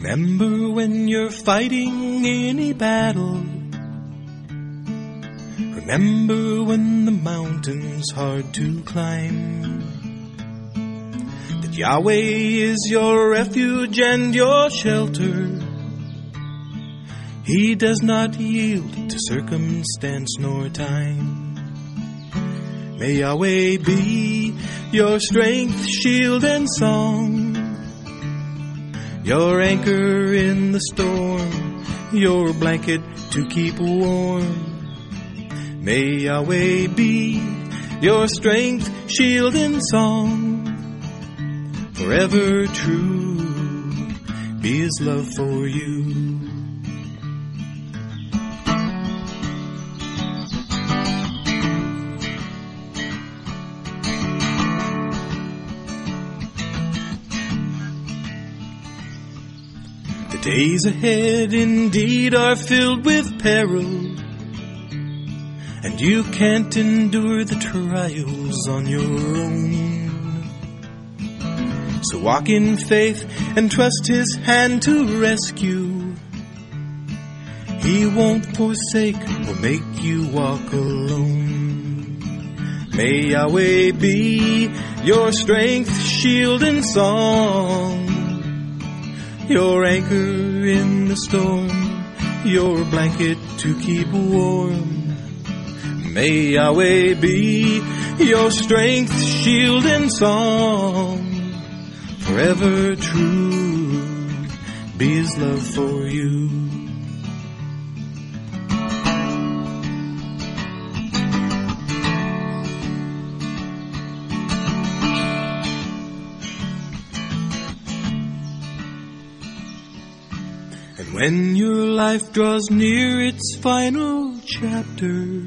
Remember when you're fighting any battle. Remember when the mountain's hard to climb. That Yahweh is your refuge and your shelter. He does not yield to circumstance nor time. May Yahweh be your strength, shield, and song. Your anchor in the storm, your blanket to keep warm. May Yahweh be your strength, shield, and song. Forever true be His love for you. The days ahead indeed are filled with peril, and you can't endure the trials on your own. So walk in faith and trust His hand to rescue. He won't forsake or make you walk alone. May Yahweh be your strength, shield, and song. Your anchor in the storm, your blanket to keep warm. May Yahweh be your strength, shield, and song. Forever true be His love for you. And when your life draws near its final chapter,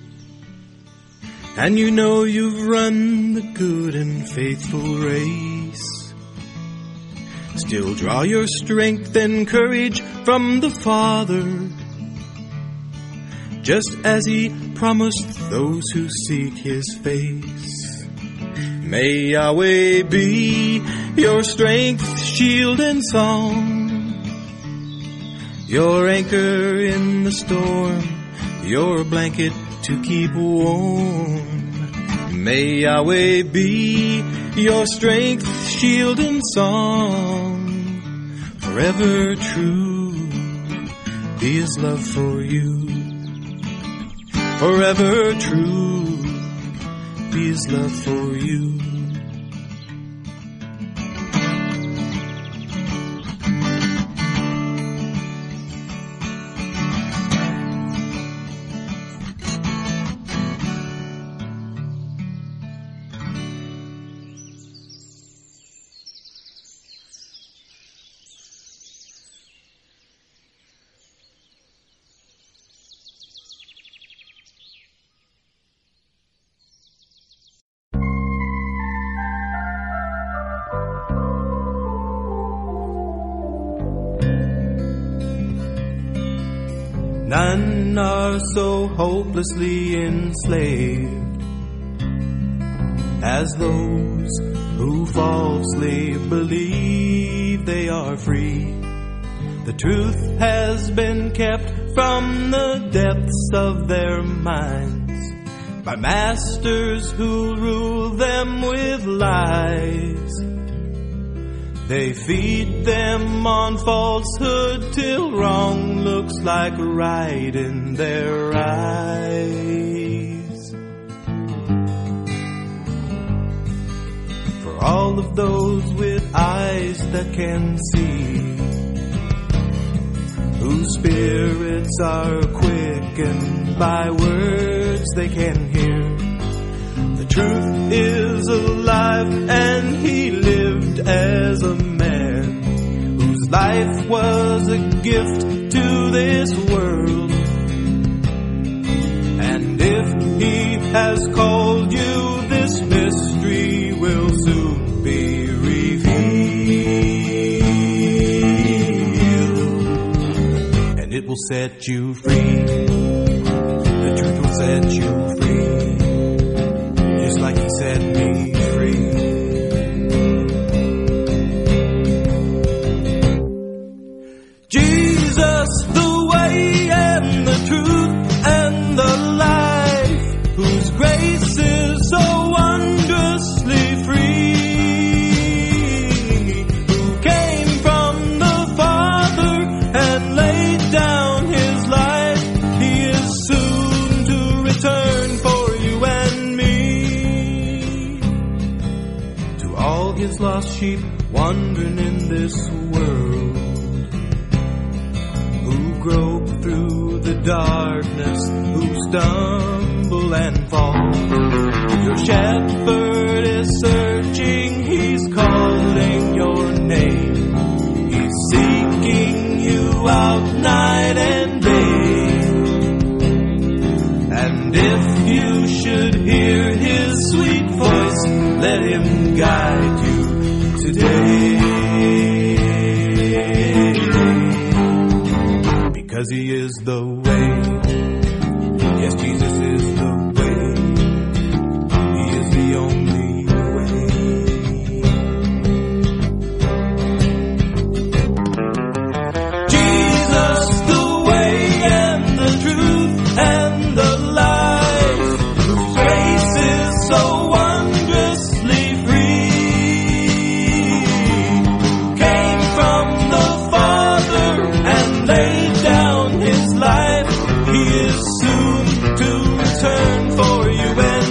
and you know you've run the good and faithful race, still draw your strength and courage from the Father, just as He promised those who seek His face. May Yahweh be your strength, shield, and song. Your anchor in the storm, your blanket to keep warm. May Yahweh be your strength, shield, and song. Forever true be His love for you. Forever true be His love for you. None are so hopelessly enslaved as those who falsely believe they are free. The truth has been kept from the depths of their minds by masters who rule them with lies. They feed them on falsehood till wrong looks like right in their eyes. For all of those with eyes that can see, whose spirits are quickened by words they can hear, the truth is alive and He lived as a man whose life was a gift to this world. And if He has called you, this mystery will soon be revealed, and it will set you free. The truth will set you free, just like He set me free. Jesus, the way and the truth and the life, whose grace is so wondrously free, who came from the Father and laid down his life. He is soon to return for you and me. To all his lost sheep wandering in this world, who grope through the darkness, who stumble and fall, your shepherd is searching, he's calling your name, he's seeking you out night and day. And if you should hear his sweet voice, let him guide you today. Because he is the way. Yes, Jesus is the way. He is the only way. Jesus, the way and the truth and the life, whose grace is so wondrously free, came from the Father and laid down his life. He is soon to return for you and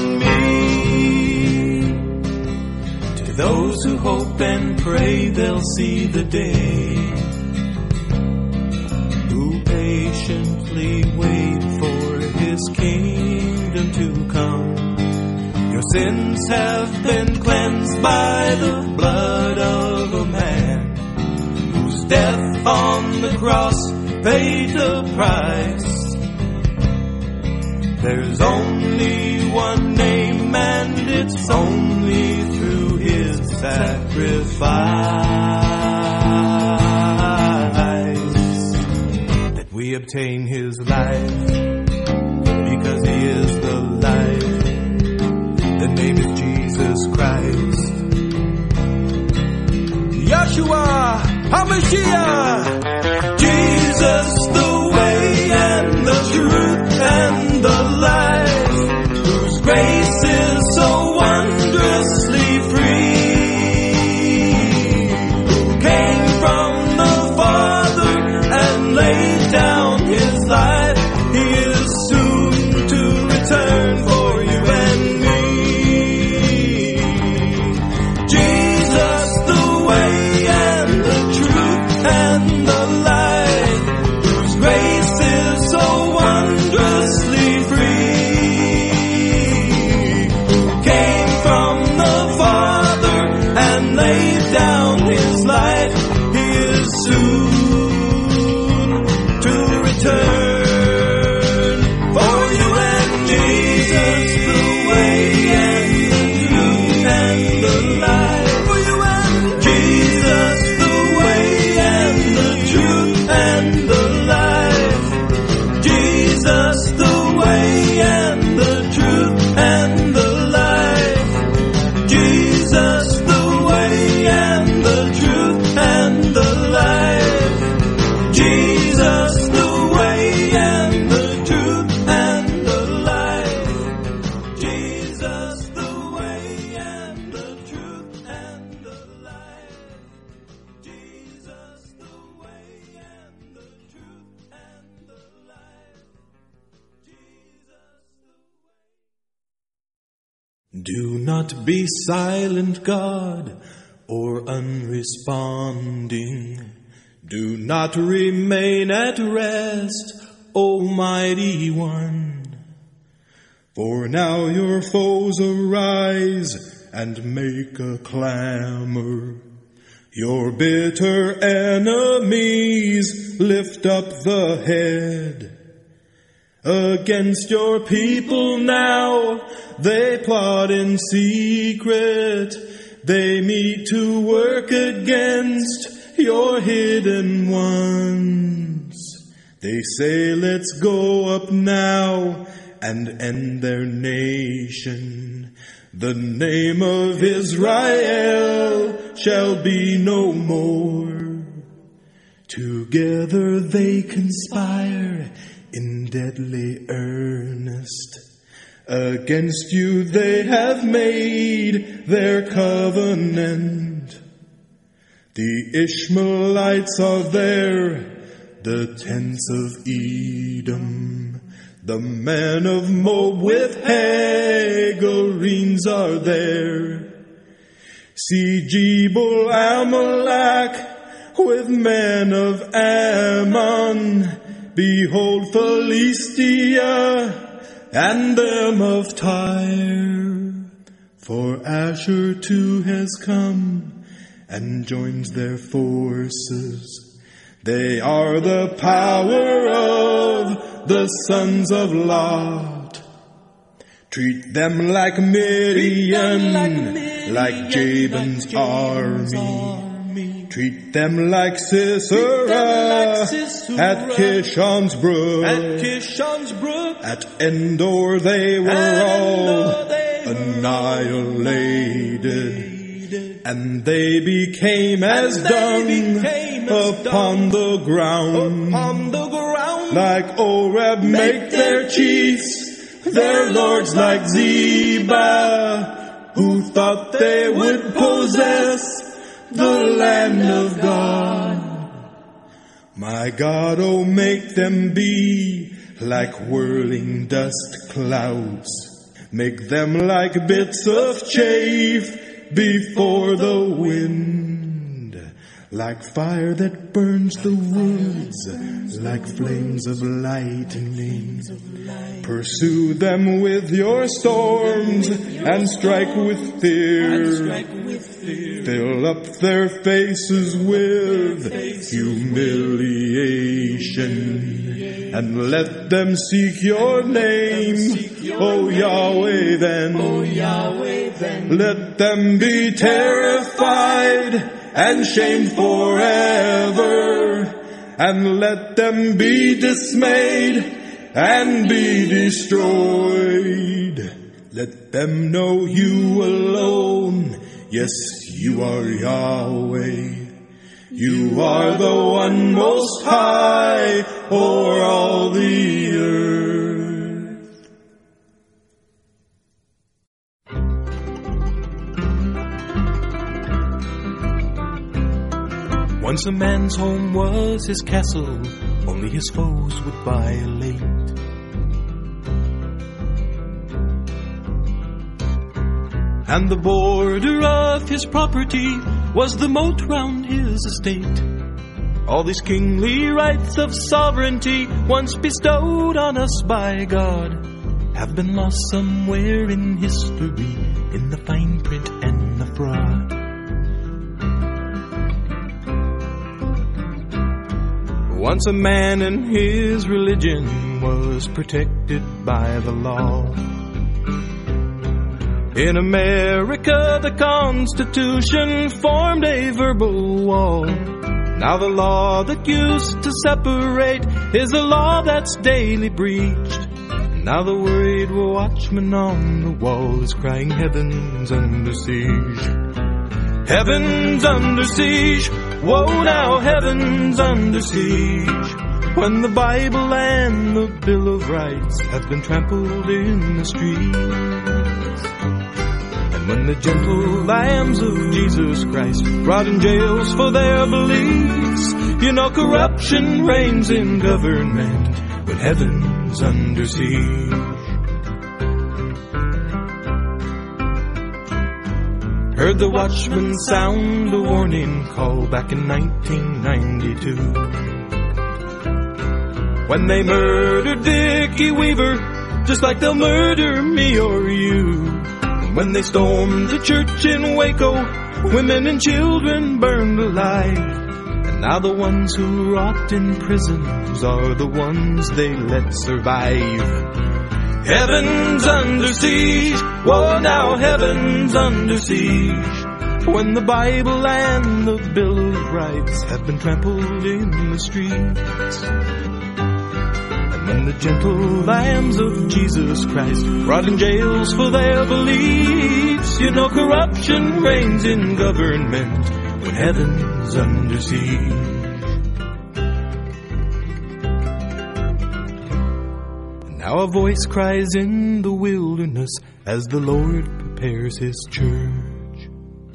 me. To those who hope and pray, they'll see the day, who patiently wait for his kingdom to come. Your sins have been cleansed by the blood of a man, whose death on the cross paid the price. There's only one name, and it's only through his sacrifice that we obtain his life. Because he is the life. The name is Jesus Christ. Yeshua HaMashiach. Jesus, the way and the truth and the life, whose grace is so wondrously free, who came from the Father and laid down his life. He is soon to return for you and me. Jesus, the way and the truth and the life, whose grace is so wondrously free, who came from the Father and laid down his life. He is soon to return for you and Jesus, the way and the truth and the life. For you and Jesus, the way and the truth and the life. Jesus, the way and the truth and the life. Jesus, the way and the truth and the life. Jesus, the way and the truth and the life. Jesus, the way and the truth and the life. Jesus, the way and the truth and the life. Do not be silent, God, or unresponding. Do not remain at rest, Almighty One. For now your foes arise and make a clamor. Your bitter enemies lift up the head. Against your people now they plot in secret. They meet to work against your hidden ones. They say, let's go up now and end their nation. The name of Israel shall be no more. Together they conspire in deadly earnest. Against you they have made their covenant. The Ishmaelites are there, the tents of Edom. The men of Moab with Hagarenes are there. See Jebel Amalek with men of Ammon. Behold Philistia and them of Tyre. For Asher too has come and joins their forces. They are the power of the sons of Lot. Treat them like Midian, like Jabin's army. Treat them like Sisera at Kishon's brook. At Endor they were all annihilated, and they became as dung upon the ground. Like Oreb make their chiefs, their lords like Zebah, who thought they would possess the land of God. My God, oh, make them be like whirling dust clouds. Make them like bits of chaff before the wind. Like fire that burns the woods, like flames of lightning. Pursue them with your storms and strike with fear. Fill up their faces with humiliation, and let them seek your name, O Yahweh, then. Let them be terrified and shamed forever, and let them be dismayed and be destroyed. Let them know you alone. Yes, you are Yahweh. You are the one most high o'er all the earth. Once a man's home was his castle, only his foes would violate. And the border of his property was the moat round his estate. All these kingly rights of sovereignty, once bestowed on us by God, have been lost somewhere in history, in the fine print and the fraud. Once a man and his religion was protected by the law. In America, the Constitution formed a verbal wall. Now the law that used to separate is a law that's daily breached. And now the worried watchman on the wall is crying, heaven's under siege. Heaven's under siege. Woe now, heaven's under siege. When the Bible and the Bill of Rights have been trampled in the streets. When the gentle lambs of Jesus Christ rot in jails for their beliefs, you know corruption reigns in government when heaven's under siege. Heard the watchman sound a warning call back in 1992, when they murdered Dickie Weaver just like they'll murder me or you. When they stormed the church in Waco, women and children burned alive. And now the ones who rot in prisons are the ones they let survive. Heaven's under siege. Whoa, now heaven's under siege. When the Bible and the Bill of Rights have been trampled in the streets. When the gentle lambs of Jesus Christ rot in jails for their beliefs, you know corruption reigns in government when heaven's under siege. Now a voice cries in the wilderness as the Lord prepares His church.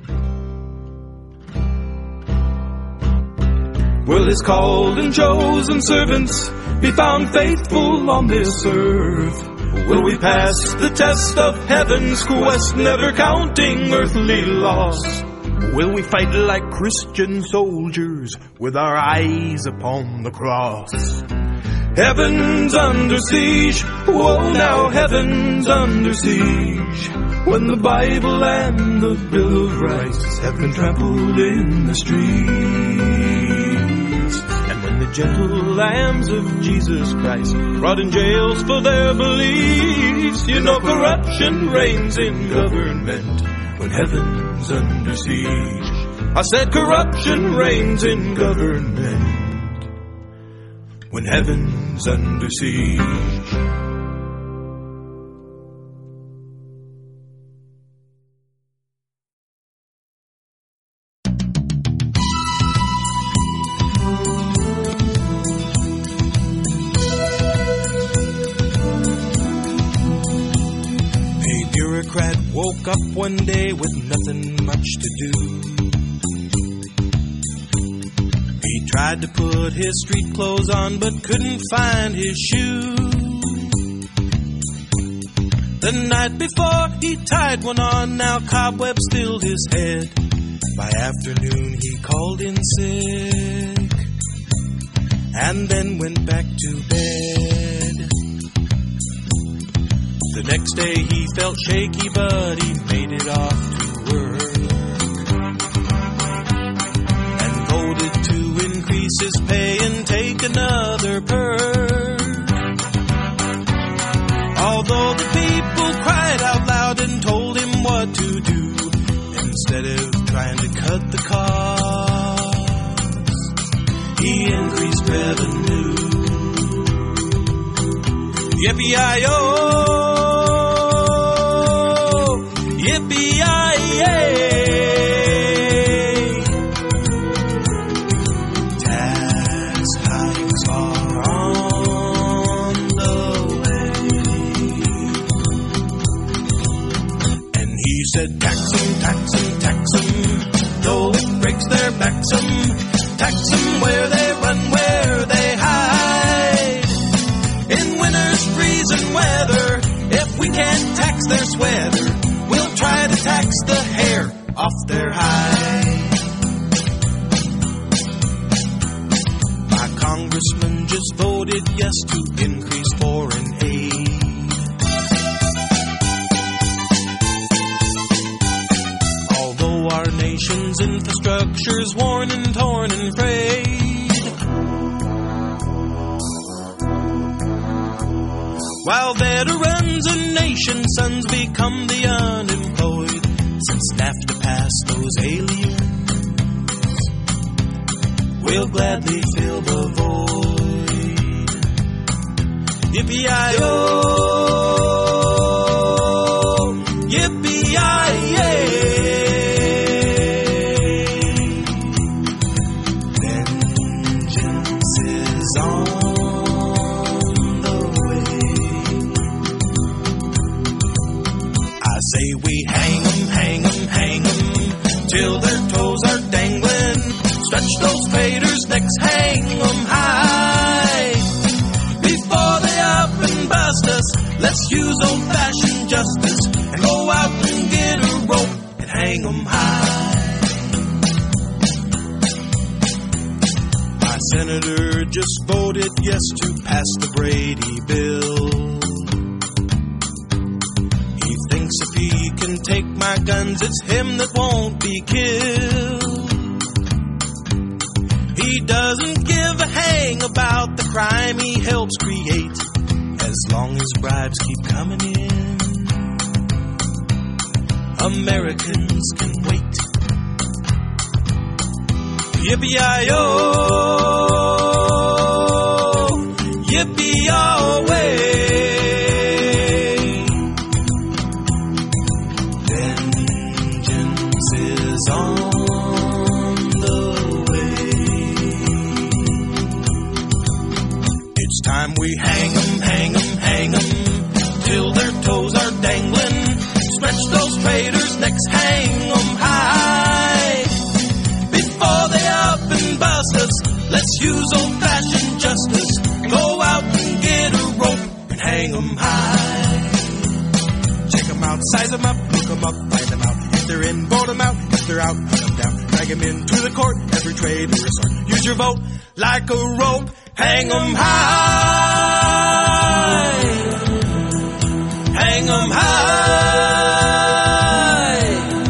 Will His called and chosen servants be found faithful on this earth? Will we pass the test of heaven's quest, never counting earthly loss? Will we fight like Christian soldiers with our eyes upon the cross? Heaven's under siege, whoa now heaven's under siege. When the Bible and the Bill of Rights have been trampled in the streets, and when the gentle lambs of Jesus Christ brought in jails for their beliefs, you know corruption reigns in government when heaven's under siege. I said corruption reigns in government when heaven's under siege. A bureaucrat woke up one day with nothing much to do. He tried to put his street clothes on but couldn't find his shoes. The night before he tied one on, now cobwebs filled his head. By afternoon he called in sick and then went back to bed. The next day he felt shaky, but he made it off to work and voted to increase his pay and take another perk. Although the people cried out loud and told him what to do, instead of trying to cut the cost, he increased revenue. Yippee-yi-yo! Yippee-yi-yay! Tax hikes are on the way. And he said, tax 'em, tax 'em, tax 'em, though it breaks their backs 'em. Tax 'em where they run, where they hide. In winter's freezing weather, if we can't tax their sweater, we'll try to tax the hair off their hide. My congressman just voted yes to increase foreign aid. Although our nation's infrastructure's worn and torn and frayed, while veterans and nation sons become the unemployed, since NAFTA passed those aliens will gladly fill the void. Yippee-yi-yo! Yippee-yi-yay! Vengeance is on the way. I say we hang 'em, hang 'em, hang 'em, till their toes are dangling. Stretch those faders' necks, hang 'em high. Before they up and bust us, let's use old-fashioned justice and go out and get a rope and hang 'em high. My senator just voted yes to pass the Brady bill. He thinks if he can take my guns, it's him that won't be killed. He doesn't give a hang about the crime he helps create, as long as bribes keep coming in. Americans can wait. Yippee-yi-yo! Yippee-yi-way! Vengeance is on the way. It's time we hang 'em, till their toes are dangling. Stretch those traitors' necks, hang 'em high. Before they up and bust us, let's use old-fashioned justice. Go out and get a rope and hang 'em high. Check 'em out, size 'em up, look 'em up, find 'em out. If they're in, vote 'em out. If they're out, put 'em down. Drag 'em into the court, every trade and resort. Use your vote like a rope, hang 'em high. Hang 'em high.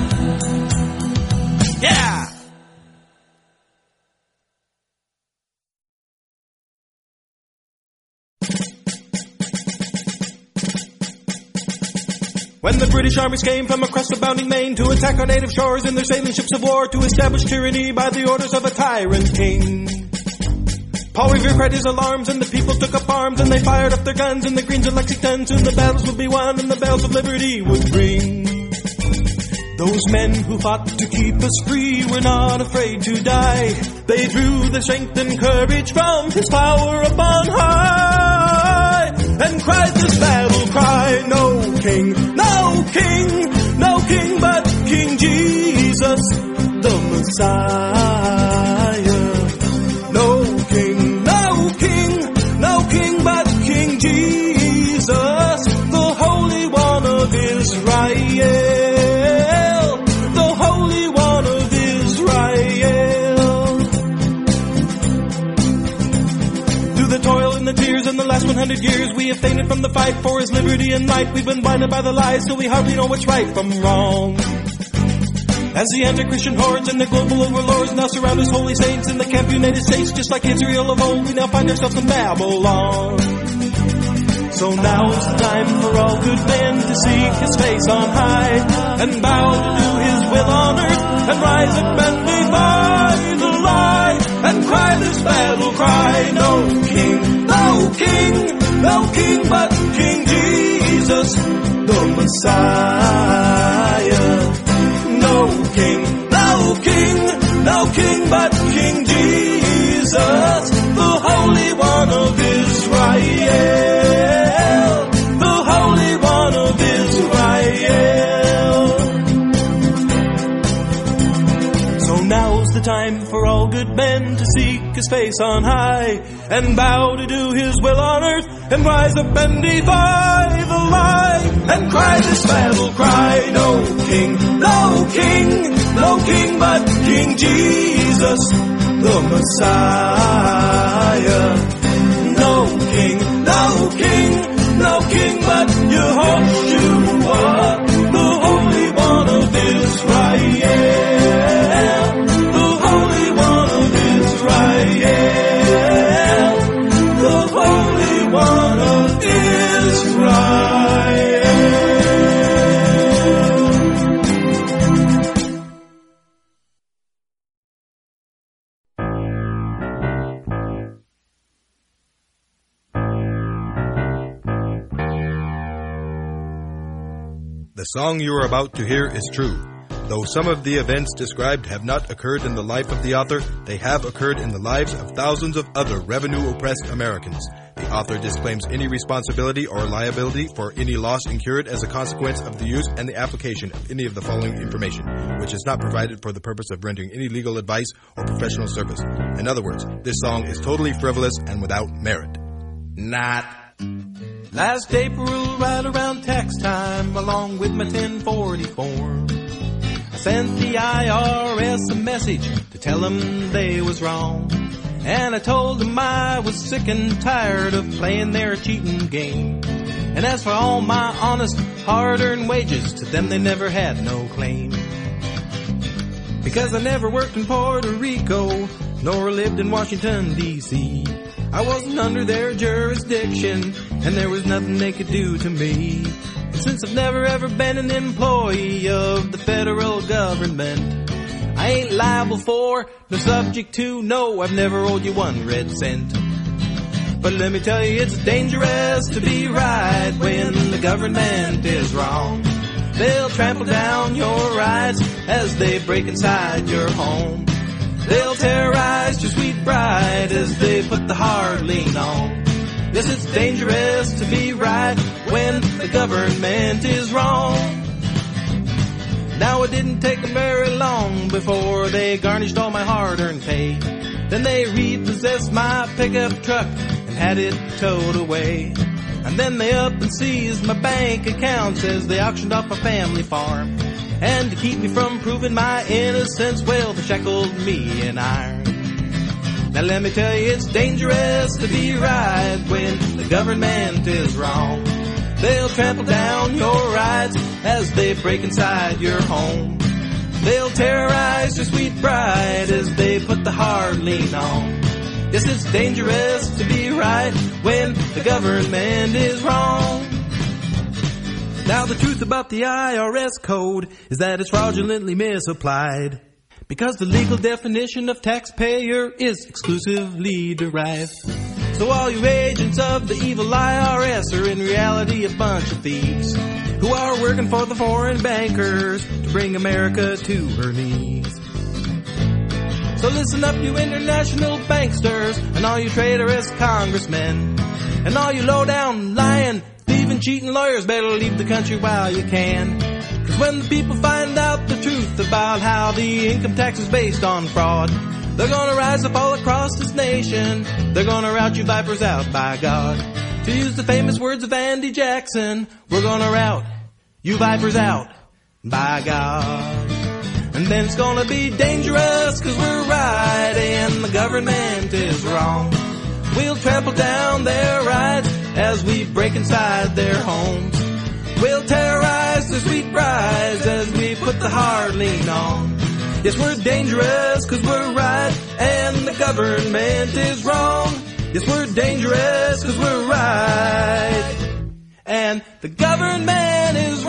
Yeah. When the British armies came from across the bounding main to attack our native shores in their sailing ships of war to establish tyranny by the orders of a tyrant king, Paul Revere cried his alarms and the people took up arms and they fired up their guns in the Greens and Lexington. Soon the battles would be won and the bells of liberty would ring. Those men who fought to keep us free were not afraid to die. They drew the strength and courage from his power upon high and cried this battle cry, no king, no king, no king but King Jesus, the Messiah. No king, no king, no king but King Jesus, the Holy One of Israel, the Holy One of Israel. Through the toil and the tears and the last 100 years, we have fainted from the fight for his liberty and life. We've been blinded by the lies till we hardly know what's right from wrong. As the anti-Christian hordes and the global overlords now surround his holy saints in the camp United States, just like Israel of old, we now find ourselves in Babylon. So now's the time for all good men to seek his face on high and bow to do his will on earth and rise up and defy the lie and cry this battle cry, no king, no king, no king but King Jesus, the Messiah. No king, no king, no king but King Jesus, the Holy One of Israel, the Holy One of Israel. So now's the time for all good men to seek his face on high and bow to do his will on earth and rise up and defy the lie and cry this battle cry, no king, no king, no king but King Jesus, the Messiah. No king, no king, no king but Yehoshua, the Holy One of Israel, the Holy One of Israel, the Holy One of Israel. The song you are about to hear is true. Though some of the events described have not occurred in the life of the author, they have occurred in the lives of thousands of other revenue-oppressed Americans. The author disclaims any responsibility or liability for any loss incurred as a consequence of the use and the application of any of the following information, which is not provided for the purpose of rendering any legal advice or professional service. In other words, this song is totally frivolous and without merit. Not. Last April, right around tax time, along with my 1040 form, I sent the IRS a message to tell them they was wrong. And I told them I was sick and tired of playing their cheating game. And as for all my honest, hard-earned wages, to them they never had no claim. Because I never worked in Puerto Rico, nor lived in Washington, D.C. I wasn't under their jurisdiction, and there was nothing they could do to me. And since I've never ever been an employee of the federal government, I ain't liable for, no subject to, no, I've never owed you 1 red cent. But let me tell you, it's dangerous to be right when the government is wrong. They'll trample down your rights as they break inside your home. They'll terrorize your sweet bride as they put the hard lean on. it's dangerous to be right when the government is wrong. Now it didn't take them very long before they garnished all my hard-earned pay. Then they repossessed my pickup truck and had it towed away. And then they up and seized my bank accounts as they auctioned off my family farm. And to keep me from proving my innocence, well, they shackled me in iron. Now let me tell you, it's dangerous to be right when the government is wrong. They'll trample down your rights as they break inside your home. They'll terrorize your sweet bride as they put the hard lean on. Yes, it's dangerous to be right when the government is wrong. Now the truth about the IRS code is that it's fraudulently misapplied, because the legal definition of taxpayer is exclusively derived. So all you agents of the evil IRS are in reality a bunch of thieves who are working for the foreign bankers to bring America to her knees. So listen up, you international banksters, and all you traitorous congressmen, and all you low-down, lying, thieving, cheating lawyers, better leave the country while you can. Cause when the people find out the truth about how the income tax is based on fraud, they're gonna rise up all across this nation. They're gonna rout you vipers out, by God. To use the famous words of Andy Jackson, we're gonna rout you vipers out, by God. And then it's gonna be dangerous cause we're right and the government is wrong. We'll trample down their rights as we break inside their homes. We'll terrorize their sweet brides as we put the hard lean on. Yes, we're dangerous cause we're right and the government is wrong. Yes, we're dangerous cause we're right and the government is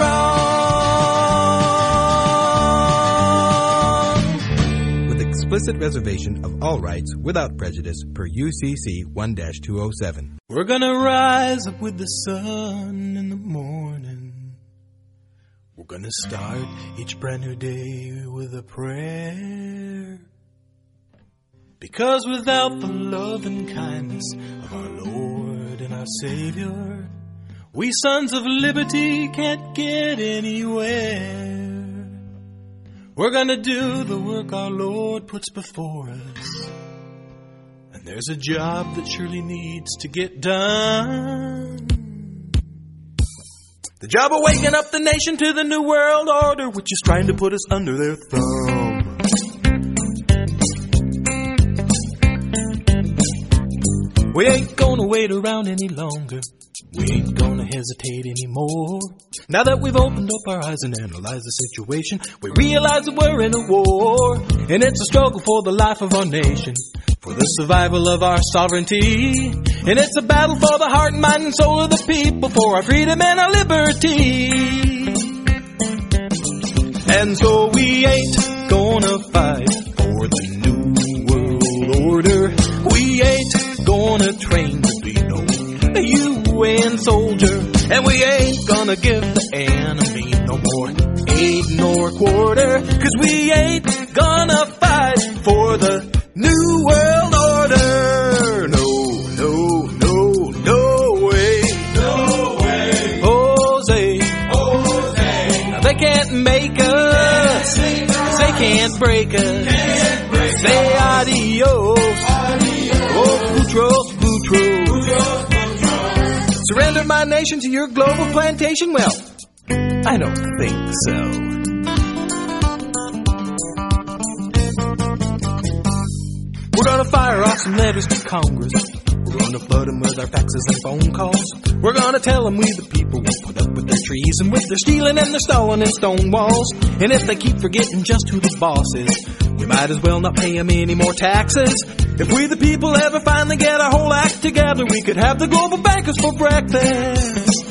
wrong. With explicit reservation of all rights without prejudice per UCC 1-207. We're gonna rise up with the sun in the morning. We're gonna start each brand new day with a prayer. Because without the love and kindness of our Lord and our Savior, we sons of liberty can't get anywhere. We're gonna do the work our Lord puts before us, and there's a job that surely needs to get done. The job of waking up the nation to the New World Order, which is trying to put us under their thumb. We ain't gonna wait around any longer. We ain't gonna hesitate anymore. Now that we've opened up our eyes and analyzed the situation, we realize that we're in a war. And it's a struggle for the life of our nation, for the survival of our sovereignty. And it's a battle for the heart and mind and soul of the people, for our freedom and our liberty. And so we ain't gonna fight for the New World Order. We ain't gonna train to be no UN soldier. And we ain't gonna give the enemy no more aid nor quarter. Cause we ain't gonna fight for the New World Order. No, no, no, no way. No way. Jose. Now they can't make us. They can't break us. Say adios. Oh, Boutros. Surrender my nation to your global plantation? Well, I don't think so. We're gonna fire off some letters to Congress. We're gonna flood them with our faxes and phone calls. We're gonna tell them we the people won't put up with their treason, with their stealing and their stalling and stone walls. And if they keep forgetting just who the boss is, we might as well not pay them any more taxes. If we the people ever finally get our whole act together, we could have the global bankers for breakfast.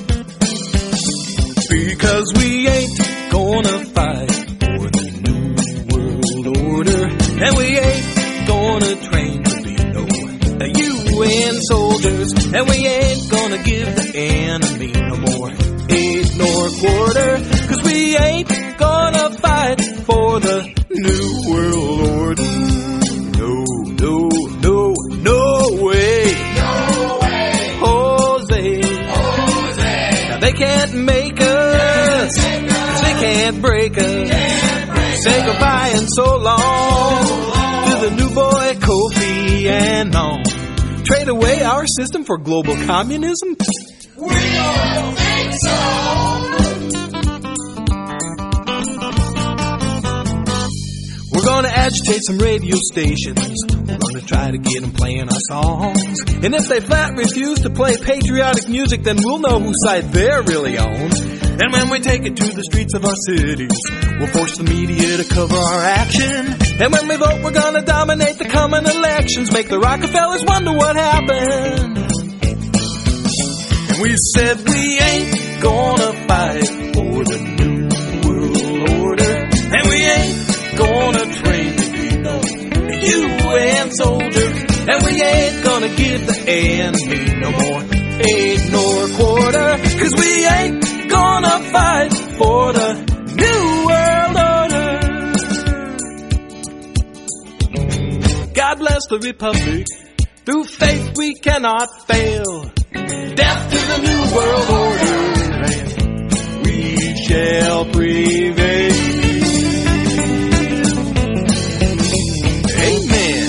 Because we ain't gonna fight for the New World Order. And we ain't gonna train to be no UN soldiers. And we ain't gonna give the enemy no more aid nor quarter. Cause we ain't gonna fight for the New World Order. No, no, no, no way. No way. Oh, They can't make us, they can't break us. Say goodbye and so long to the new boy Kofi Annan. Trade away our system for global communism? We don't think so. We're gonna agitate some radio stations. We're gonna try to get them playing our songs. And if they flat refuse to play patriotic music, then we'll know whose side they're really on. And when we take it to the streets of our cities, we'll force the media to cover our action. And when we vote, we're gonna dominate the coming elections. Make the Rockefellers wonder what happened. And we said we ain't gonna fight for the new world order. And we ain't gonna train to be the UN soldiers. And we ain't gonna give the enemy no more aid nor quarter. 'Cause we ain't gonna fight for the new world order. God bless the Republic. Through faith we cannot fail. Death to the new world order, and we shall prevail. Amen.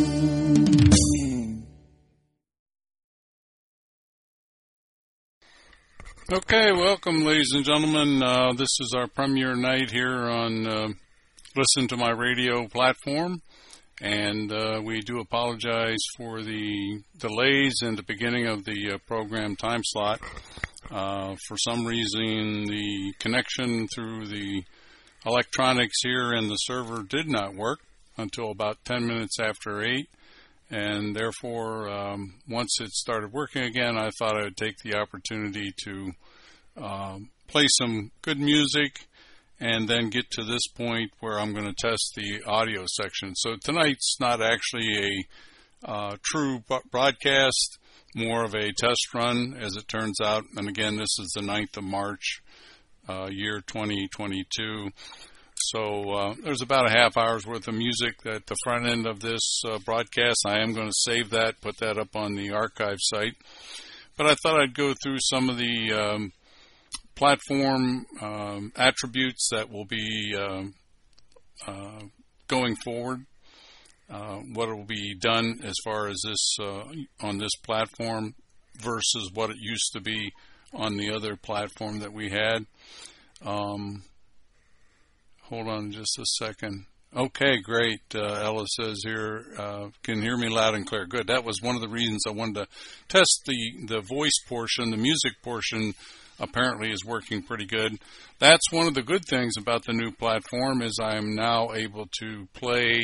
Okay, welcome, ladies and gentlemen. This is our premiere night here on Listen to My Radio platform, and we do apologize for the delays in the beginning of the program time slot. For some reason, the connection through the electronics here in the server did not work until about 10 minutes after 8. And therefore, once it started working again, I thought I would take the opportunity to play some good music and then get to this point where I'm going to test the audio section. So tonight's not actually a true broadcast, more of a test run as it turns out. And again, this is the 9th of March, year 2022. So there's about a half hour's worth of music at the front end of this broadcast. I am going to save that, put that up on the archive site. But I thought I'd go through some of the platform attributes that will be going forward, what will be done as far as this on this platform versus what it used to be on the other platform that we had. Hold on just a second. Okay, great. Ella says here, can hear me loud and clear. Good. That was one of the reasons I wanted to test the voice portion. The music portion apparently is working pretty good. That's one of the good things about the new platform is I'm now able to play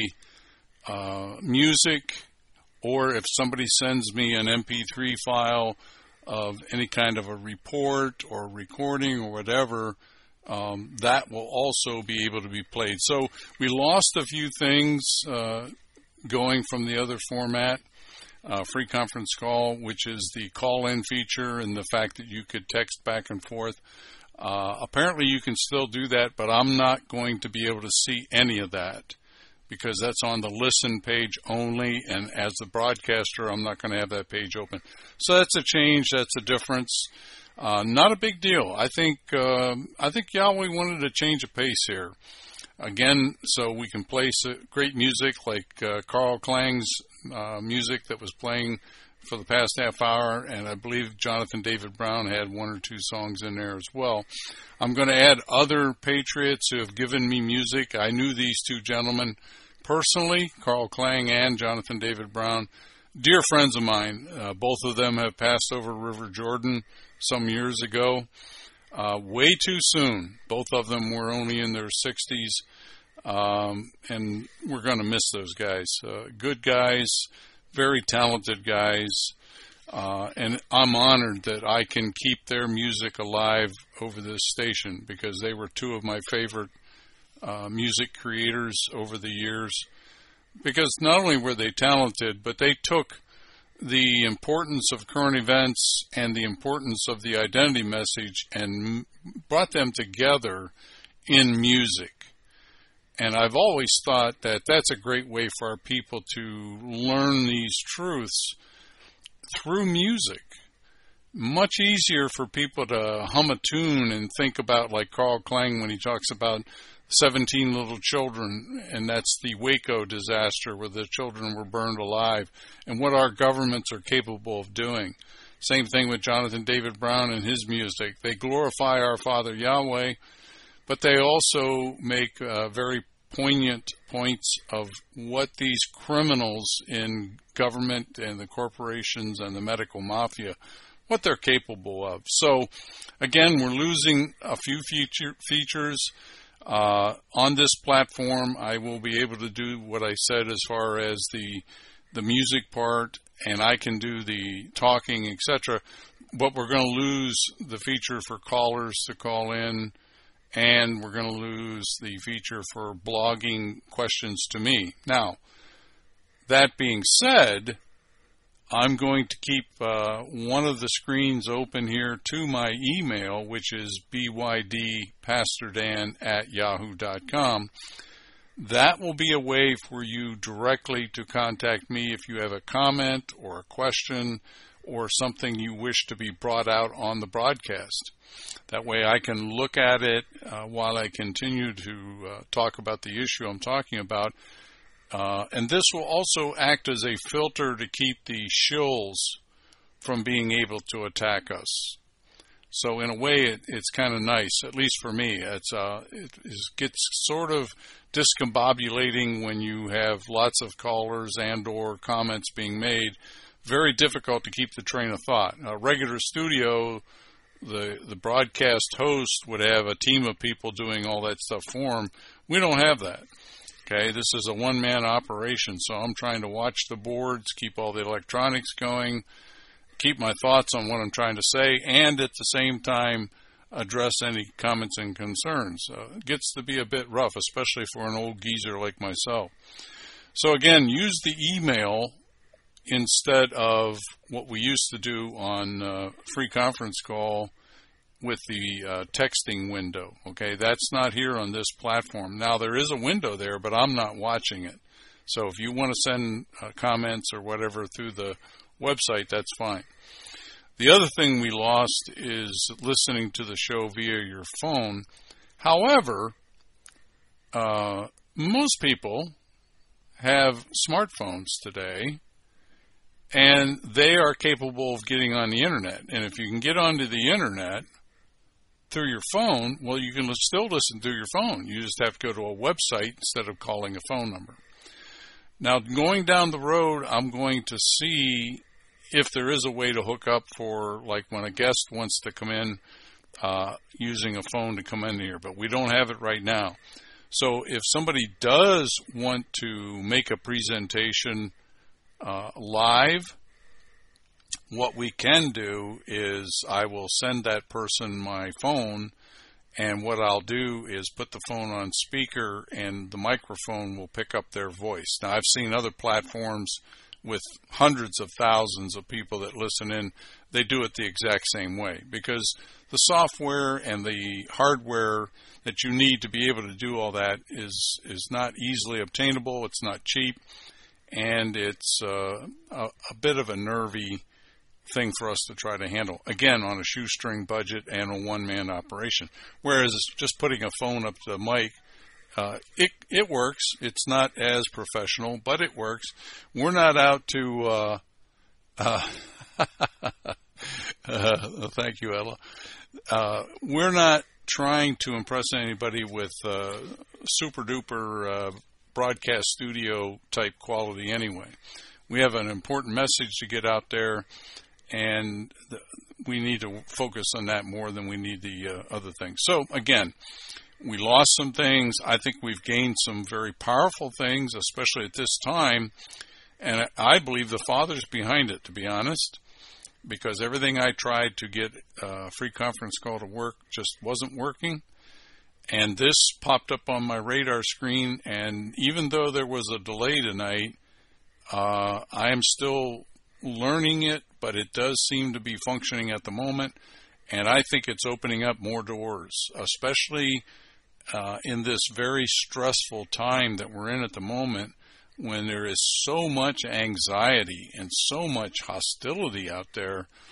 music, or if somebody sends me an MP3 file of any kind of a report or recording or whatever, that will also be able to be played. So we lost a few things going from the other format, free conference call, which is the call-in feature and the fact that you could text back and forth. Apparently you can still do that, but I'm not going to be able to see any of that because that's on the listen page only, and as the broadcaster, I'm not going to have that page open. So that's a change, that's a difference. Not a big deal. I think Yahweh wanted to change a pace here. Again, so we can play great music like Carl Klang's music that was playing for the past half hour, and I believe Jonathan David Brown had one or two songs in there as well. I'm going to add other patriots who have given me music. I knew these two gentlemen personally, Carl Klang and Jonathan David Brown. Dear friends of mine, both of them have passed over River Jordan some years ago, way too soon. Both of them were only in their 60s, and we're going to miss those guys. Good guys, very talented guys, and I'm honored that I can keep their music alive over this station because they were two of my favorite music creators over the years. Because not only were they talented, but they took the importance of current events and the importance of the identity message and brought them together in music. And I've always thought that that's a great way for our people to learn these truths through music. much easier for people to hum a tune and think about, like Carl Klang when he talks about 17 little children, and that's the Waco disaster where the children were burned alive, and what our governments are capable of doing. Same thing with Jonathan David Brown and his music. They glorify our Father Yahweh, but they also make very poignant points of what these criminals in government and the corporations and the medical mafia, what they're capable of. So, again, we're losing a few features. On this platform, I will be able to do what I said as far as the music part, and I can do the talking, etc. But we're going to lose the feature for callers to call in, and we're going to lose the feature for blogging questions to me. Now, that being said, I'm going to keep one of the screens open here to my email, which is bydpastordan@yahoo.com. That will be a way for you directly to contact me if you have a comment or a question or something you wish to be brought out on the broadcast. That way I can look at it while I continue to talk about the issue I'm talking about. And this will also act as a filter to keep the shills from being able to attack us. So in a way, it's kind of nice, at least for me. It gets sort of discombobulating when you have lots of callers and or comments being made. Very difficult to keep the train of thought. A regular studio, the broadcast host would have a team of people doing all that stuff for him. We don't have that. Okay, this is a one-man operation, so I'm trying to watch the boards, keep all the electronics going, keep my thoughts on what I'm trying to say, and at the same time address any comments and concerns. It gets to be a bit rough, especially for an old geezer like myself. So again, use the email instead of what we used to do on free conference call with the texting window. Okay, that's not here on this platform. Now, there is a window there, but I'm not watching it. So if you want to send comments or whatever through the website, that's fine. The other thing we lost is listening to the show via your phone. However, most people have smartphones today, and they are capable of getting on the internet. And if you can get onto the internet through your phone, well, you can still listen through your phone. You just have to go to a website instead of calling a phone number. Now, going down the road, I'm going to see if there is a way to hook up for, like, when a guest wants to come in using a phone to come in here, but we don't have it right now. So if somebody does want to make a presentation live, what we can do is I will send that person my phone, and what I'll do is put the phone on speaker and the microphone will pick up their voice. Now, I've seen other platforms with hundreds of thousands of people that listen in. They do it the exact same way because the software and the hardware that you need to be able to do all that is not easily obtainable. It's not cheap, and it's a bit of a nervy thing for us to try to handle, again, on a shoestring budget and a one-man operation. Whereas just putting a phone up to the mic, it works. It's not as professional, but it works. We're not out to thank you, Ella. We're not trying to impress anybody with super-duper broadcast studio type quality anyway. We have an important message to get out there, and we need to focus on that more than we need the other things. So, again, we lost some things. I think we've gained some very powerful things, especially at this time, and I believe the Father's behind it, to be honest, because everything I tried to get a free conference call to work just wasn't working, and this popped up on my radar screen, and even though there was a delay tonight, I am still learning it, but it does seem to be functioning at the moment, and I think it's opening up more doors, especially in this very stressful time that we're in at the moment, when there is so much anxiety and so much hostility out there.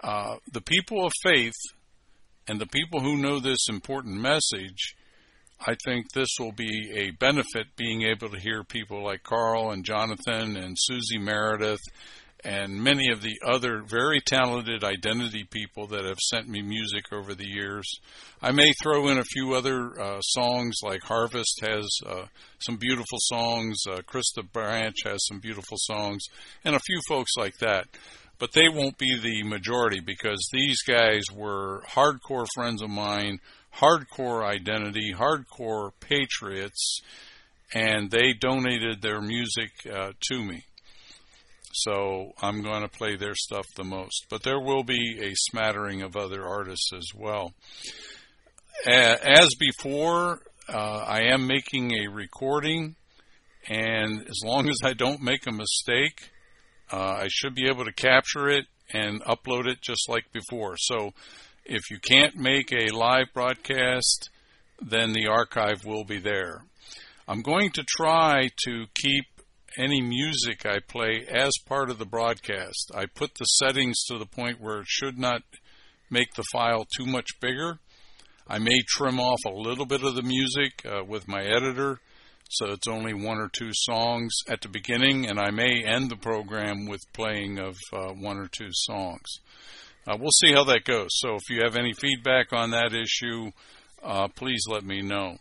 The people of faith and the people who know this important message, I think this will be a benefit, being able to hear people like Carl and Jonathan and Susie Meredith and many of the other very talented identity people that have sent me music over the years. I may throw in a few other songs, like Harvest has some beautiful songs, Krista Branch has some beautiful songs, and a few folks like that. But they won't be the majority, because these guys were hardcore friends of mine, hardcore identity, hardcore patriots, and they donated their music to me. So I'm going to play their stuff the most. But there will be a smattering of other artists as well. As before, I am making a recording, and as long as I don't make a mistake, I should be able to capture it and upload it just like before. So if you can't make a live broadcast, then the archive will be there. I'm going to try to keep any music I play as part of the broadcast. I put the settings to the point where it should not make the file too much bigger. I may trim off a little bit of the music with my editor, so it's only one or two songs at the beginning, and I may end the program with playing of one or two songs. We'll see how that goes. So if you have any feedback on that issue, please let me know.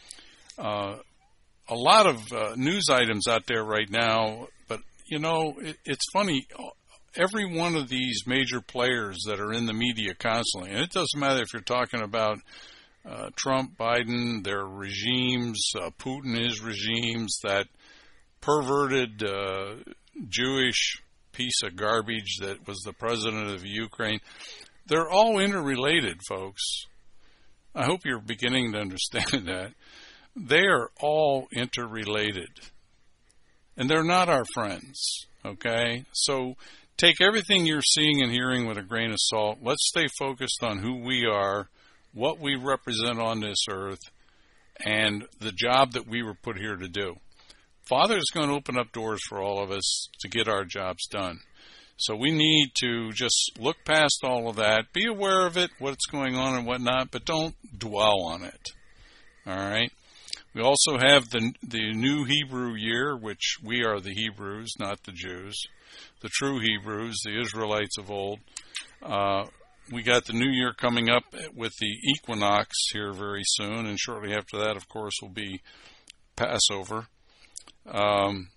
A lot of news items out there right now, but, you know, it's funny. Every one of these major players that are in the media constantly, and it doesn't matter if you're talking about Trump, Biden, their regimes, Putin, his regimes, that perverted Jewish piece of garbage that was the president of Ukraine, they're all interrelated, folks. I hope you're beginning to understand that. They are all interrelated. And they're not our friends, okay? So take everything you're seeing and hearing with a grain of salt. Let's stay focused on who we are, what we represent on this earth, and the job that we were put here to do. Father is going to open up doors for all of us to get our jobs done. So we need to just look past all of that, be aware of it, what's going on and whatnot, but don't dwell on it. All right? We also have the new Hebrew year, which we are the Hebrews, not the Jews, the true Hebrews, the Israelites of old. We got the new year coming up with the equinox here very soon, and shortly after that, of course, will be Passover. And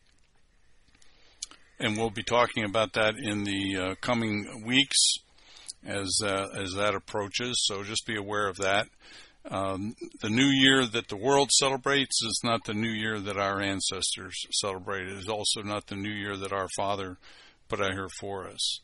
we'll be talking about that in the coming weeks as that approaches, so just be aware of that. The new year that the world celebrates is not the new year that our ancestors celebrated. It is also not the new year that our Father put out here for us.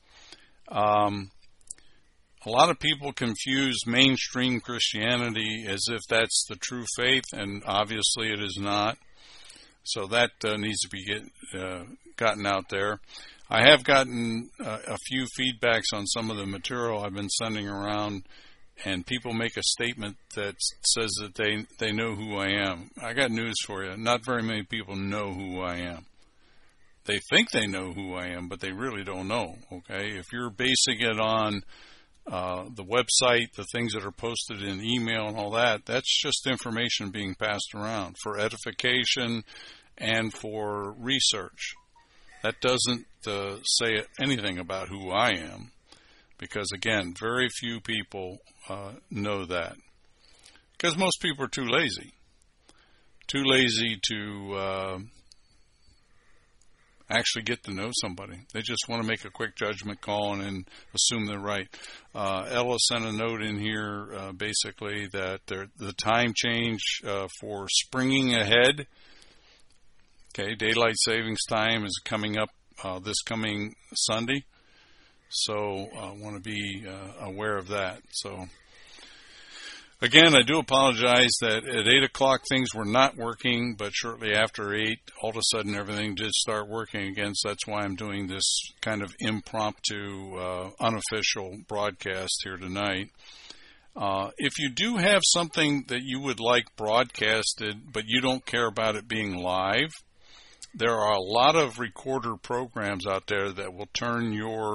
A lot of people confuse mainstream Christianity as if that's the true faith, and obviously it is not. So that needs to be gotten out there. I have gotten a few feedbacks on some of the material I've been sending around, and people make a statement that says that they know who I am. I got news for you. Not very many people know who I am. They think they know who I am, but they really don't know, okay? If you're basing it on the website, the things that are posted in email and all that, that's just information being passed around for edification and for research. That doesn't say anything about who I am, because, again, very few people know that. Because most people are too lazy. Too lazy to actually get to know somebody. They just want to make a quick judgment call and assume they're right. Ella sent a note in here basically that the time change for springing ahead, okay, daylight savings time is coming up this coming Sunday. So I want to be aware of that. So again, I do apologize that at 8 o'clock things were not working, but shortly after 8, all of a sudden everything did start working again. So that's why I'm doing this kind of impromptu, unofficial broadcast here tonight. If you do have something that you would like broadcasted, but you don't care about it being live, there are a lot of recorder programs out there that will turn your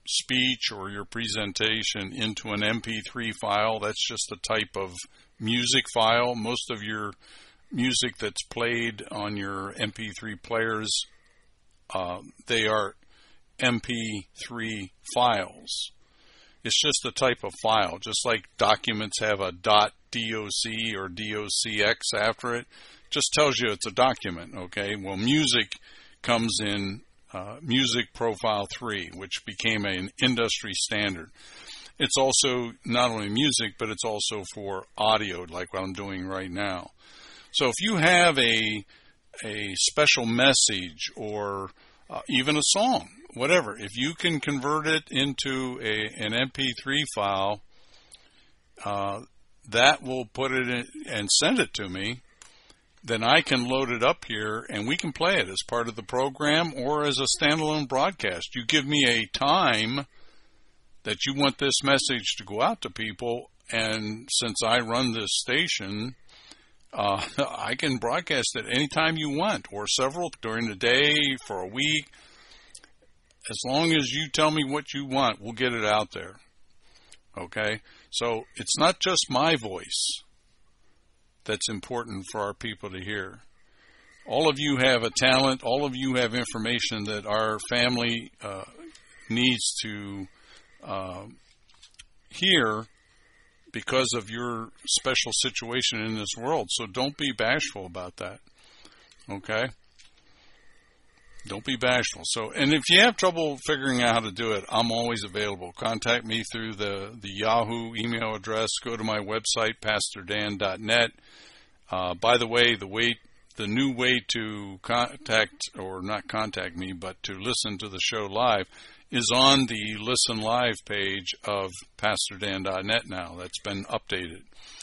speech or your presentation into an MP3 file. That's just a type of music file. Most of your music that's played on your MP3 players, they are MP3 files. It's just a type of file, just like documents have a .doc or .docx after it. Just tells you it's a document, okay? Well, music comes in Music Profile 3, which became an industry standard. It's also not only music, but it's also for audio, like what I'm doing right now. So if you have a special message or even a song, whatever, if you can convert it into an MP3 file, that will put it in and send it to me. Then I can load it up here and we can play it as part of the program or as a standalone broadcast. You give me a time that you want this message to go out to people, and since I run this station, I can broadcast it anytime you want, or several during the day, for a week. As long as you tell me what you want, we'll get it out there. Okay? So it's not just my voice that's important for our people to hear. All of you have a talent. All of you have information that our family needs to hear because of your special situation in this world. So don't be bashful about that. Okay? Don't be bashful. So, and if you have trouble figuring out how to do it, I'm always available. Contact me through the Yahoo email address. Go to my website, PastorDan.net. By the way, the new way to contact, or not contact me, but to listen to the show live is on the Listen Live page of PastorDan.net now. That's been updated.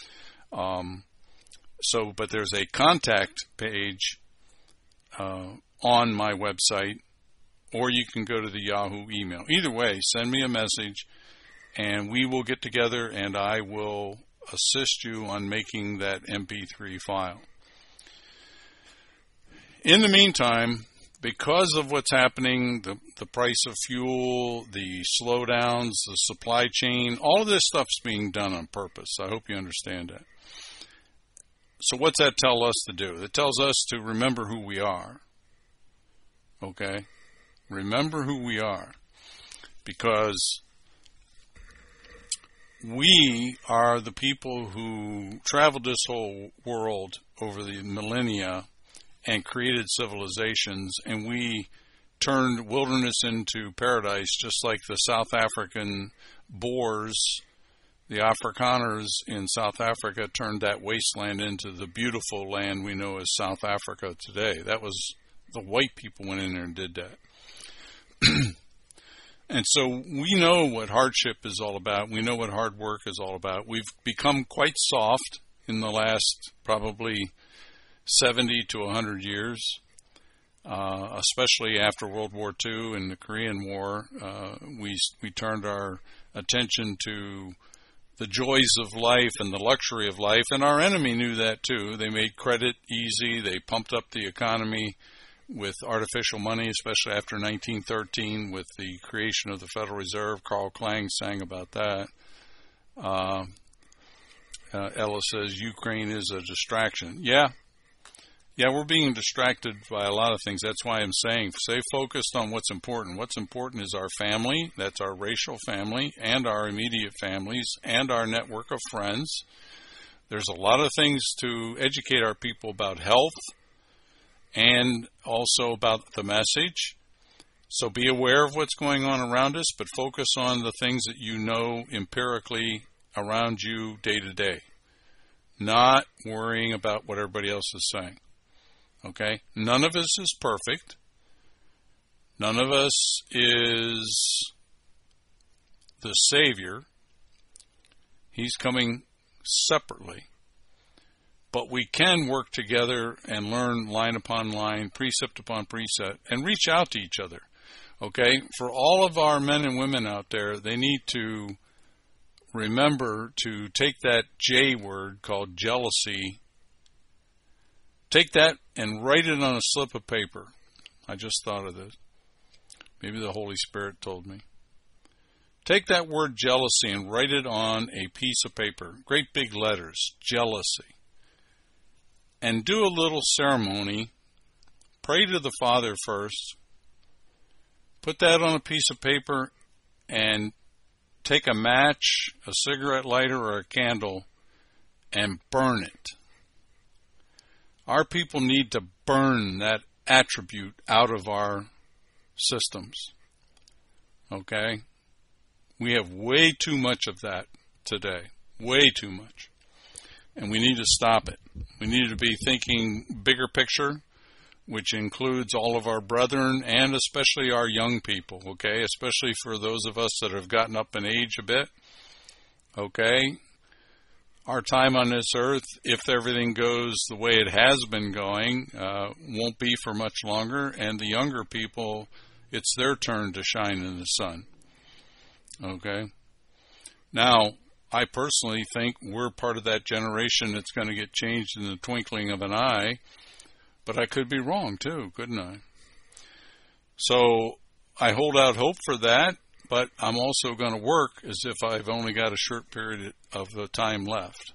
But there's a contact page on my website, or you can go to the Yahoo email. Either way, send me a message, and we will get together, and I will assist you on making that MP3 file. In the meantime, because of what's happening, the price of fuel, the slowdowns, the supply chain, all of this stuff's being done on purpose. I hope you understand that. So what's that tell us to do? It tells us to remember who we are. Okay? Remember who we are. Because we are the people who traveled this whole world over the millennia and created civilizations, and we turned wilderness into paradise, just like the South African Boers, the Afrikaners in South Africa turned that wasteland into the beautiful land we know as South Africa today. That was the white people went in there and did that. And so we know what hardship is all about. We know what hard work is all about. We've become quite soft in the last probably 70 to 100 years, especially after World War II and the Korean War. We turned our attention to the joys of life and the luxury of life, and our enemy knew that too. They made credit easy. They pumped up the economy with artificial money, especially after 1913 with the creation of the Federal Reserve. Carl Klang sang about that. Ella says Ukraine is a distraction. Yeah, we're being distracted by a lot of things. That's why I'm saying stay focused on what's important. What's important is our family, that's our racial family, and our immediate families, and our network of friends. There's a lot of things to educate our people about health and also about the message. So be aware of what's going on around us, but focus on the things that you know empirically around you day to day. Not worrying about what everybody else is saying. Okay? None of us is perfect. None of us is the Savior. He's coming separately. But we can work together and learn line upon line, precept upon precept, and reach out to each other. Okay? For all of our men and women out there, they need to remember to take that J word called jealousy, take that and write it on a slip of paper. I just thought of this. Maybe the Holy Spirit told me. Take that word jealousy and write it on a piece of paper, great big letters, jealousy. And do a little ceremony. Pray to the Father first. Put that on a piece of paper and take a match, a cigarette lighter, or a candle and burn it. Our people need to burn that attribute out of our systems. Okay? We have way too much of that today. Way too much. And we need to stop it. We need to be thinking bigger picture, which includes all of our brethren and especially our young people, okay? Especially for those of us that have gotten up in age a bit, okay? Our time on this earth, if everything goes the way it has been going, won't be for much longer, and the younger people, it's their turn to shine in the sun, okay? Now, I personally think we're part of that generation that's going to get changed in the twinkling of an eye, but I could be wrong too, couldn't I? So I hold out hope for that, but I'm also going to work as if I've only got a short period of the time left.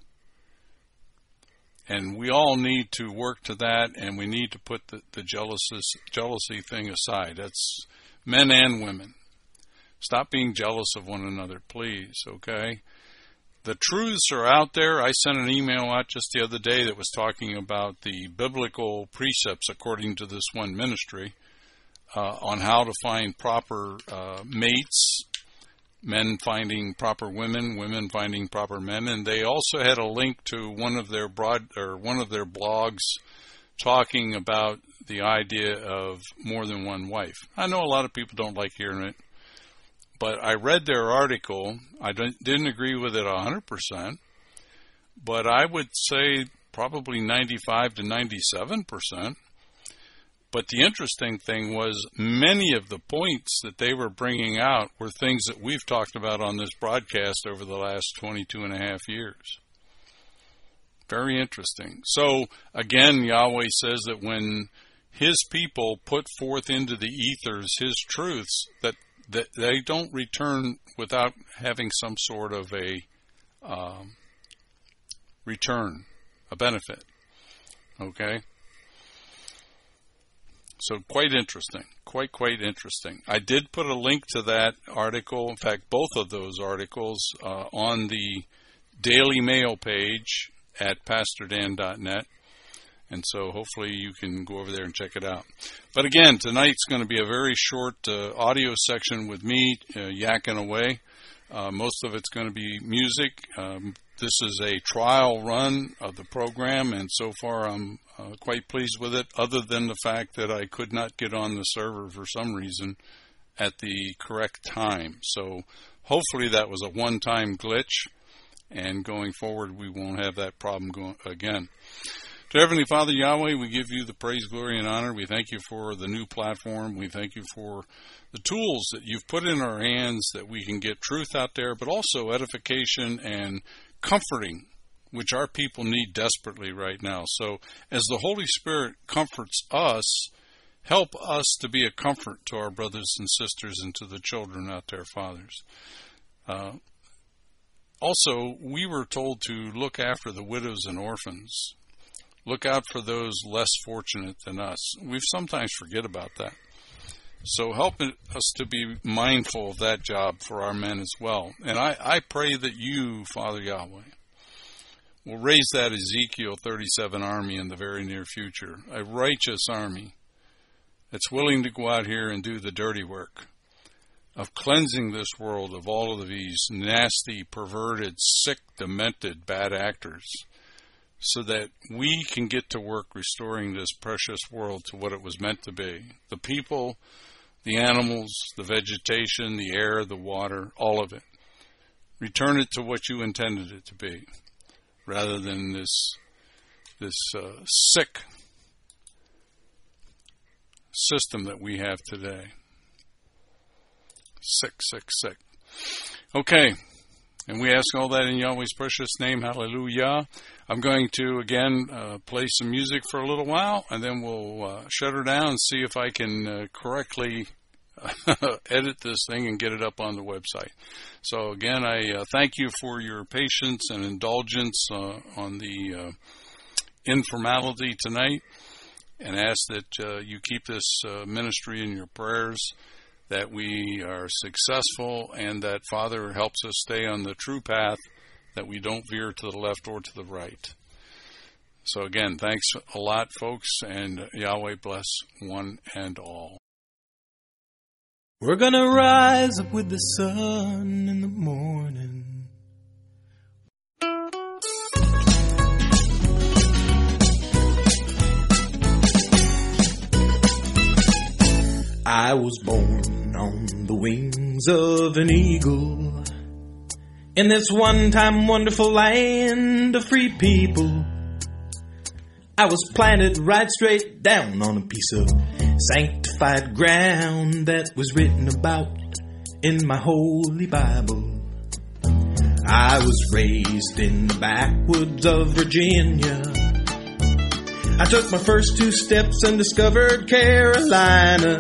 And we all need to work to that, and we need to put the jealousy thing aside. That's men and women. Stop being jealous of one another, please, okay? The truths are out there. I sent an email out just the other day that was talking about the biblical precepts according to this one ministry on how to find proper mates, men finding proper women, women finding proper men, and they also had a link to one of their blogs talking about the idea of more than one wife. I know a lot of people don't like hearing it. But I read their article. I didn't agree with it 100%, but I would say probably 95 to 97%. But the interesting thing was many of the points that they were bringing out were things that we've talked about on this broadcast over the last 22 and a half years. Very interesting. So, again, Yahweh says that when His people put forth into the ethers His truths, that they don't return without having some sort of a return, a benefit. Okay? So quite interesting. Quite interesting. I did put a link to that article, in fact, both of those articles, on the Daily Mail page at pastordan.net. And so hopefully you can go over there and check it out. But again, tonight's going to be a very short audio section with me yakking away. Most of it's going to be music. This is a trial run of the program, and so far I'm quite pleased with it, other than the fact that I could not get on the server for some reason at the correct time. So hopefully that was a one-time glitch, and going forward we won't have that problem again. To Heavenly Father, Yahweh, we give you the praise, glory, and honor. We thank you for the new platform. We thank you for the tools that you've put in our hands that we can get truth out there, but also edification and comforting, which our people need desperately right now. So as the Holy Spirit comforts us, help us to be a comfort to our brothers and sisters and to the children out there, fathers. Also, we were told to look after the widows and orphans. Look out for those less fortunate than us. We sometimes forget about that. So help us to be mindful of that job for our men as well. And I pray that you, Father Yahweh, will raise that Ezekiel 37 army in the very near future, a righteous army that's willing to go out here and do the dirty work of cleansing this world of all of these nasty, perverted, sick, demented, bad actors, so that we can get to work restoring this precious world to what it was meant to be. The people, the animals, the vegetation, the air, the water, all of it. Return it to what you intended it to be, rather than this sick system that we have today. Sick. Okay. And we ask all that in Yahweh's precious name. Hallelujah. I'm going to, again, play some music for a little while, and then we'll shut her down and see if I can correctly edit this thing and get it up on the website. So again, I thank you for your patience and indulgence on the informality tonight, and ask that you keep this ministry in your prayers, that we are successful, and that Father helps us stay on the true path, that we don't veer to the left or to the right. So again, thanks a lot, folks, and Yahweh bless one and all. We're gonna rise up with the sun in the morning. I was born on the wings of an eagle in this one-time wonderful land of free people. I was planted right straight down on a piece of sanctified ground that was written about in my holy Bible. I was raised in the backwoods of Virginia. I took my first 2 steps and discovered Carolina.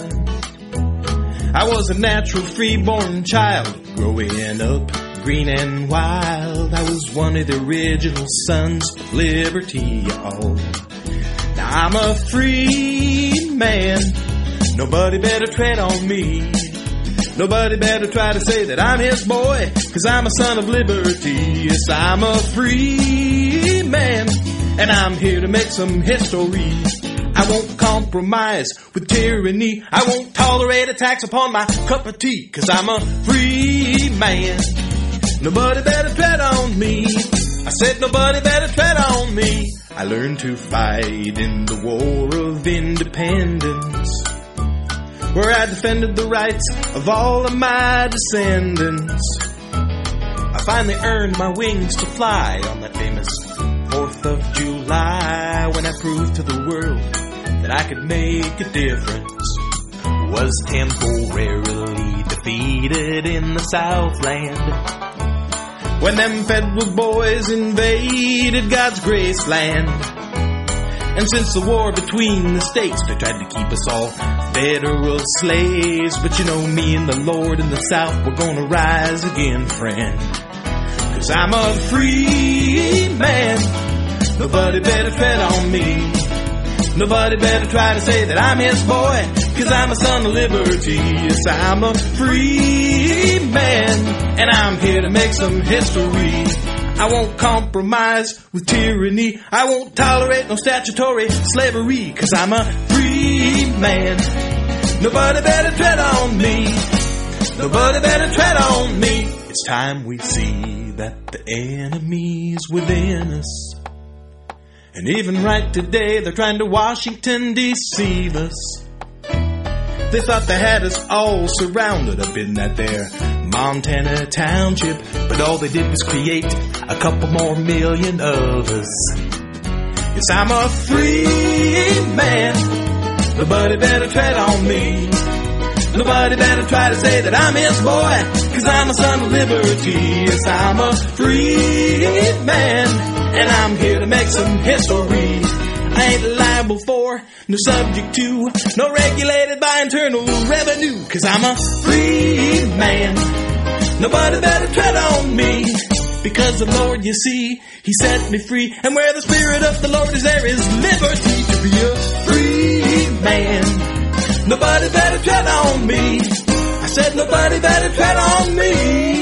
I was a natural free-born child growing up green and wild. I was one of the original sons of liberty, y'all. Now I'm a free man. Nobody better tread on me. Nobody better try to say that I'm his boy, 'cause I'm a son of liberty. Yes, I'm a free man, and I'm here to make some history. I won't compromise with tyranny. I won't tolerate attacks upon my cup of tea, 'cause I'm a free man. Nobody better tread on me. I said nobody better tread on me. I learned to fight in the War of Independence, where I defended the rights of all of my descendants. I finally earned my wings to fly on that famous 4th of July, when I proved to the world that I could make a difference. Was temporarily defeated in the Southland when them federal boys invaded God's graceland. And since the war between the states, they tried to keep us all federal slaves. But you know, me and the Lord in the South, we're gonna rise again, friend. 'Cause I'm a free man. Nobody better tread on me. Nobody better try to say that I'm his boy, 'cause I'm a son of liberty. Yes, I'm a free man, and I'm here to make some history. I won't compromise with tyranny. I won't tolerate no statutory slavery, 'cause I'm a free man. Nobody better tread on me. Nobody better tread on me. It's time we see that the enemy's within us. And even right today, they're trying to Washington deceive us. They thought they had us all surrounded up in that there Montana township, but all they did was create a couple more million of us. Yes, I'm a free man. Nobody better tread on me. Nobody better try to say that I'm his boy, 'cause I'm a son of liberty. Yes, I'm a free man, and I'm here to make some history. I ain't liable for, no subject to, no regulated by internal revenue, 'cause I'm a free man. Nobody better tread on me, because the Lord, you see, He set me free. And where the Spirit of the Lord is, there is liberty to be a free man. Nobody better tread on me. I said nobody better tread on me.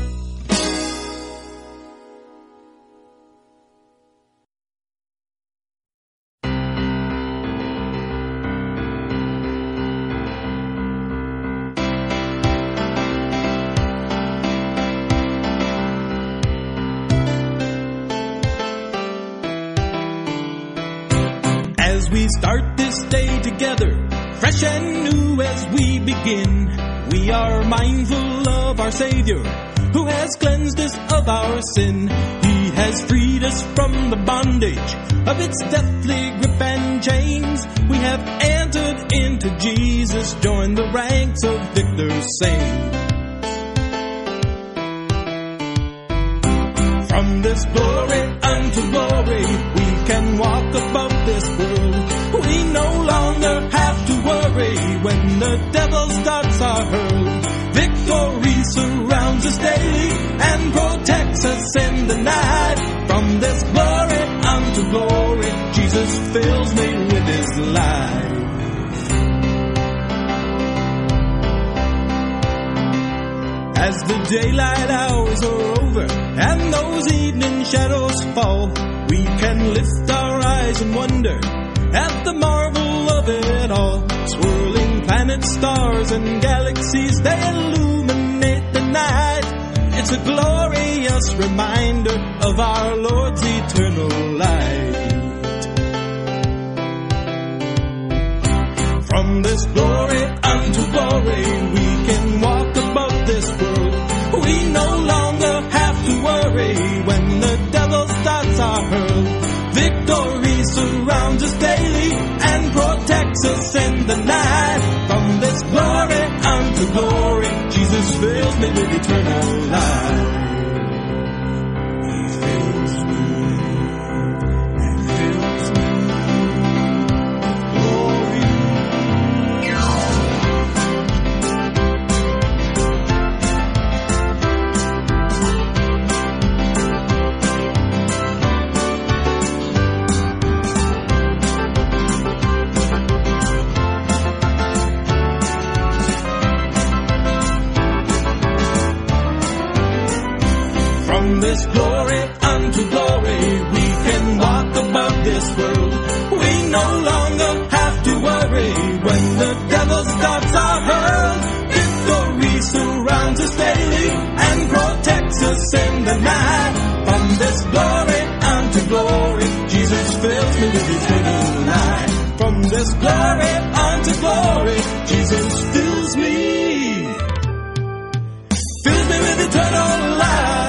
As we start this day together, fresh and new as we begin, we are mindful of our Savior, who has cleansed us of our sin. He has freed us from the bondage of its deathly grip and chains. We have entered into Jesus, joined the ranks of victors' saints. From this glory unto glory, we can walk above this world. We no longer have to worry worry when the devil's darts are hurled. Victory surrounds us daily and protects us in the night. From this glory unto glory, Jesus fills me with His light. As the daylight hours are over and those evening shadows fall, we can lift our eyes and wonder at the marvel of it all. Swirling planets, stars, and galaxies, they illuminate the night. It's a glorious reminder of our Lord's eternal light. From this glory unto glory, we can walk above this world. We no longer have to worry when the devil's darts are hurled. Victory surrounds us daily and protects us in the night. From this glory unto glory, Jesus fills me with eternal life. He fills me with glory. From this glory unto glory, we can walk above this world. We no longer have to worry when the devil's darts are hurled. Victory surrounds us daily and protects us in the night. From this glory unto glory, Jesus fills me with eternal life. From this glory unto glory, Jesus fills me with eternal life.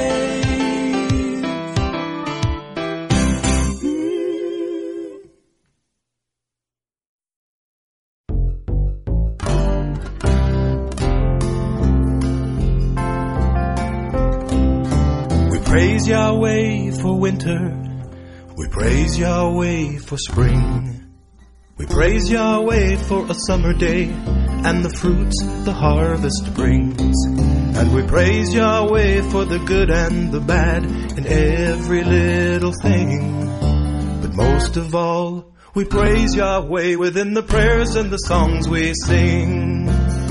Praise Yahweh for winter, we praise Yahweh for spring. We praise Yahweh for a summer day and the fruits the harvest brings. And we praise Yahweh for the good and the bad in every little thing. But most of all, we praise Yahweh within the prayers and the songs we sing.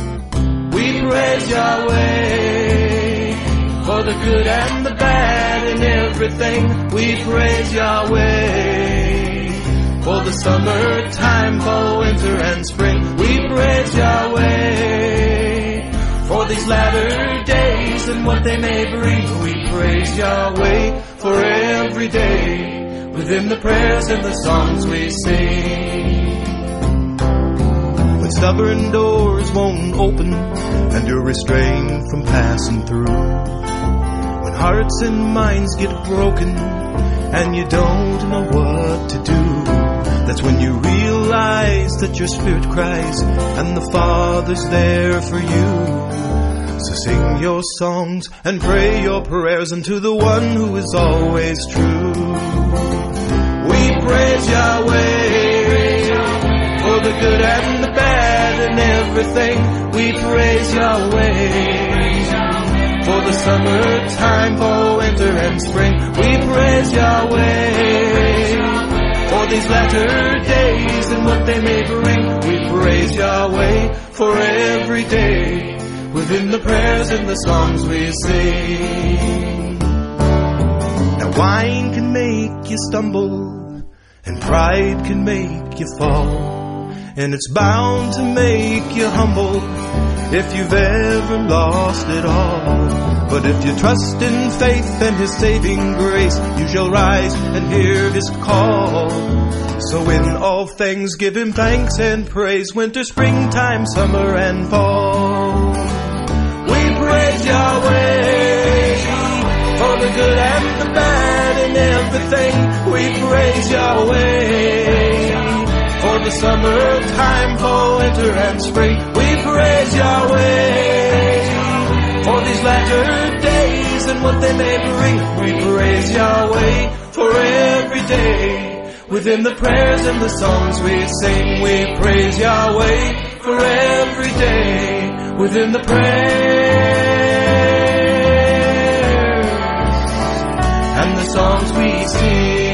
We praise Yahweh for the good and the bad in everything. We praise Yahweh for the summertime, fall, winter, and spring. We praise Yahweh for these latter days and what they may bring. We praise Yahweh for every day within the prayers and the songs we sing. When stubborn doors won't open and you're restrained from passing through, hearts and minds get broken and you don't know what to do, that's when you realize that your spirit cries and the Father's there for you. So sing your songs and pray your prayers unto the one who is always true. We praise Yahweh for the good and the bad and everything. We praise Yahweh for the summertime, fall, winter, and spring. We praise Yahweh for these latter days and what they may bring. We praise Yahweh for every day within the prayers and the songs we sing. Now wine can make you stumble and pride can make you fall, and it's bound to make you humble if you've ever lost it all. But if you trust in faith and His saving grace, you shall rise and hear His call. So in all things give Him thanks and praise, winter, springtime, summer, and fall. We praise Yahweh for the good and the bad in everything. We praise Yahweh for the summertime, fall, winter, and spring. We praise Yahweh for these latter days and what they may bring. We praise Yahweh for every day Within the prayers and the songs we sing, we praise Yahweh for every day. Within the prayers and the songs we sing.